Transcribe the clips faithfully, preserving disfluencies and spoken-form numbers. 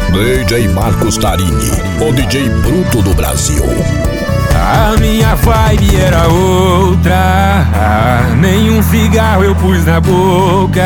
D J Marcos Tarini, o D J bruto do Brasil. A minha vibe era outra, nenhum cigarro eu pus na boca,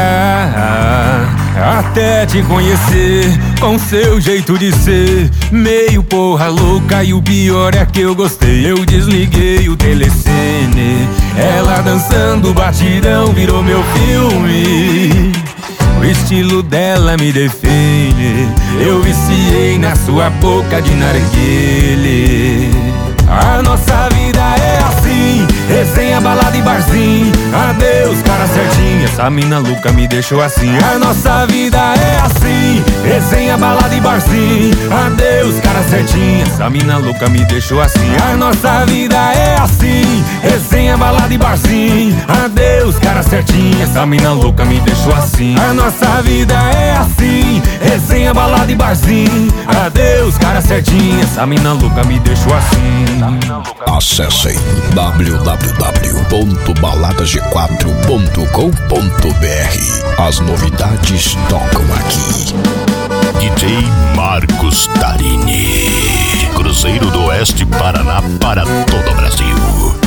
até te conhecer com seu jeito de ser, meio porra louca. E o pior é que eu gostei. Eu desliguei o telecine, ela dançando batidão virou meu filme. O estilo dela me define, eu viciei na sua boca de narguilé. A nossa vida é assim, resenha, balada e barzinho. Adeus, cara certinha, essa mina louca me deixou assim. A nossa vida é assim, resenha, balada e barzinho. Adeus, cara certinha, essa mina louca me deixou assim. A nossa vida é assim, resenha, balada e barzinho. Adeus, cara certinha, essa mina louca me deixou assim. A nossa vida é assim, resenha, balada e barzinho. Adeus, cara certinha, essa mina louca me deixou assim. Acessem w w w ponto balada g quatro ponto com ponto b r. As novidades tocam aqui. D J Marcos Tarini, de Cruzeiro do Oeste, Paraná, para todo o Brasil.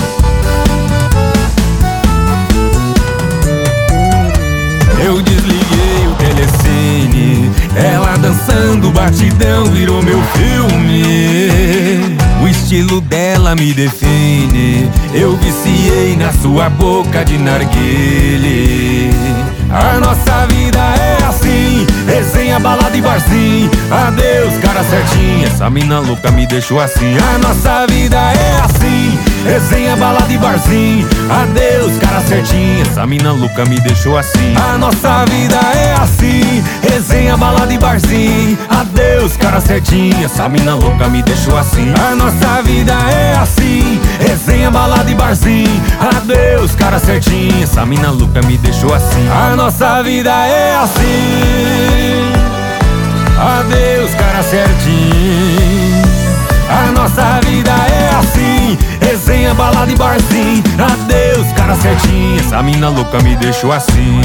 Eu desliguei o telecine, ela dançando batidão virou meu filme. O estilo dela me define, eu viciei na sua boca de narguilé. A nossa vida é assim, resenha, balada e barzinho. Adeus, cara certinha, essa mina louca me deixou assim. A nossa vida é assim, resenha, balada e barzinho. Adeus, cara certinha, essa mina louca me deixou assim. A nossa vida é assim, resenha, balada e barzinho. Adeus, cara certinha, essa mina louca me deixou assim. A nossa vida é assim, resenha, balada e barzinho. Adeus, cara certinha, essa mina louca me deixou assim. A nossa vida é assim, adeus, cara certinho. A nossa vida é assim, resenha, balada e barzinho. Adeus, cara certinho, essa mina louca me deixou assim.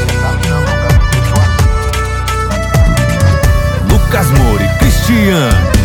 Lucas Moura e Cristiano.